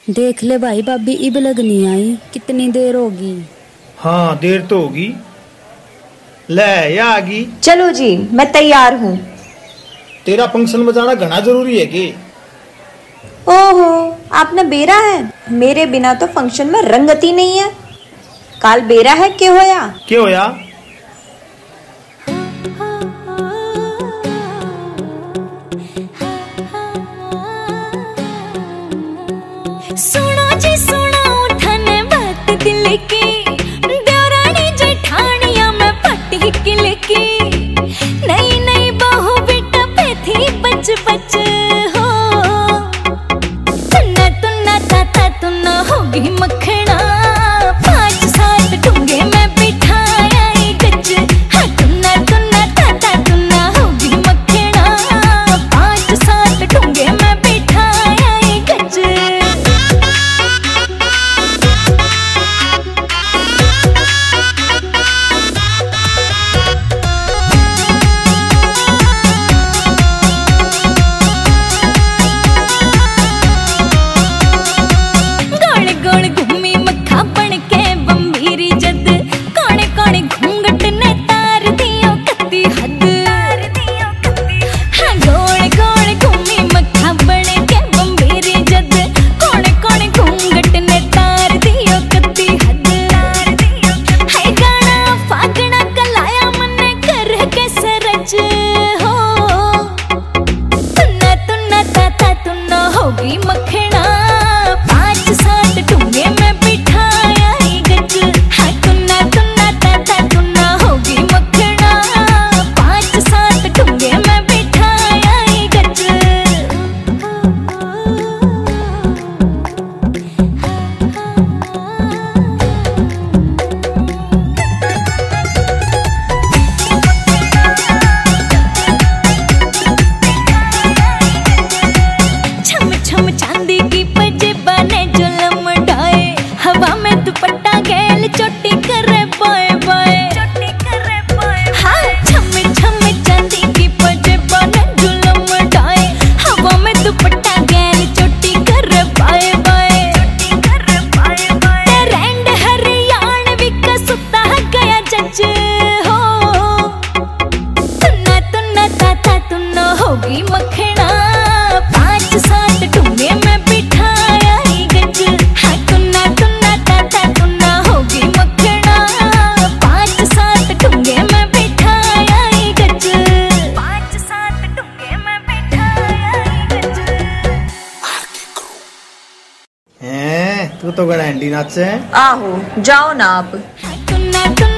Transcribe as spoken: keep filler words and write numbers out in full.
देख ले भाई, भाभी इब लगनी आई, कितनी देर होगी? हाँ देर तो होगी। ले या आगी। चलो जी, मैं तैयार हूँ। तेरा फंक्शन बजाना घना जरूरी है कि? ओहो, आपने बेरा है, मेरे बिना तो फंक्शन में रंगत ही नहीं है। काल बेरा है के होया? के होया? सुनो जी सुनो, उठने बात दिल की, देवरानी जेठानिया में पट्टी किल की। नई नई बहू बेटा पे थी बच बच हो, तुन्ना तुन्ना ताता तुन्ना होगी मखना। पाँच सात ठुंगे में बिठाया गज, हाँ तुन्ना तुन्ना ताता तुन्ना होगी मखना। पाँच सात ठुंगे में बिठाया गज। मखना पाँच सात ठुंगे में बिठाया गज, हाँ तुन्ना तुन्ना ताता तुन्ना होगी मखना। पाँच सात ठुंगे में बिठाया गज। छम छम चांदी की पजेबा ने जो लमडाए, हवा में दुपट्टा गैल चोटी करे बाय बाय। हाँ छम छम चांदी की पजेबा ने जो लमडाए, हवा में दुपट्टा गैल चोटी करे बाय बाय। ते रैंड हरियाण विका सुता गया जज हो, तुन्ना तुन्ना ताता तुन्ना होगी मखना। पाँच सात ठुंगे में बिठाया गज, हाँ तुन्ना तुन्ना ताता तुन्ना होगी मखना। पाँच सात ठुंगे में बिठाया गज। पाँच सात ठुंगे में बिठाया गज। हैं तू तो गड़ा एंडी नाचे। आहो, जाओ ना आप। हाँ तुन्ना तुन्ना